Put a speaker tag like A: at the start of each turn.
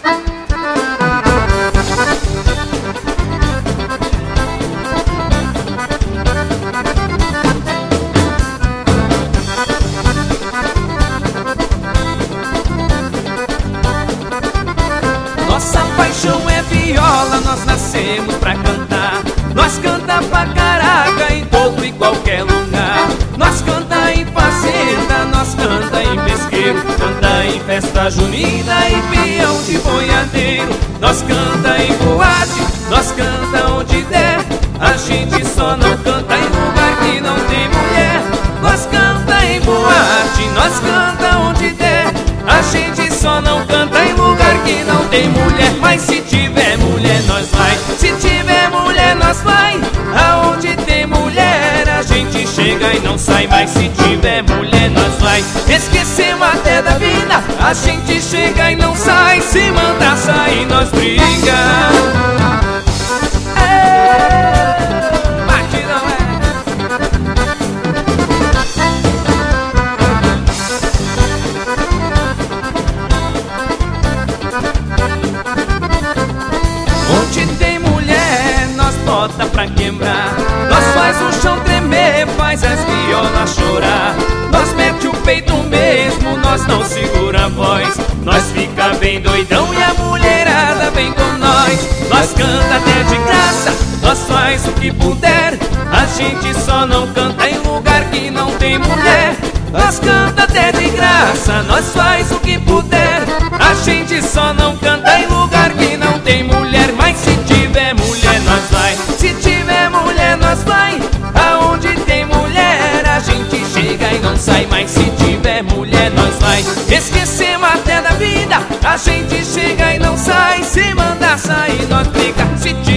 A: Nossa paixão é viola, nós nascemos pra cantar. Nós canta pra caraca em todo e qualquer lugar. Nós canta em fazenda, nós canta em pesqueiro, canta em festa junina e peão de boiadeiro. Nós canta em boate, nós canta onde der. A gente só não canta em lugar que não tem mulher. Nós canta em boate, nós canta onde der. A gente só não canta em lugar que não tem mulher. Mas se tiver mulher nós vai, se tiver mulher nós vai. Aonde tem mulher a gente chega e não sai. Mas se tiver mulher nós vai, esquecemos até da vida. A gente chega e não sai, se mandar sair nós briga. Onde tem mulher, nós bota pra quebrar. Nós faz o chão tremer, faz as violas chorar. Nós mete o peito mesmo, nós não segura a voz. Nós fica bem doidão e a mulherada vem com nós. Nós canta até de graça, nós faz o que puder. A gente só não canta em lugar que não tem mulher. Nós canta até de graça, nós faz o que puder. A gente só não canta em lugar que não tem mulher. Mas se tiver mulher nós vai, se tiver mulher nós vai. Aonde tem mulher a gente chega e não sai. Mas se tiver mulher nós vai, esquecemos até da vida. A gente chega e não sai, se mandar sair nós fica. Se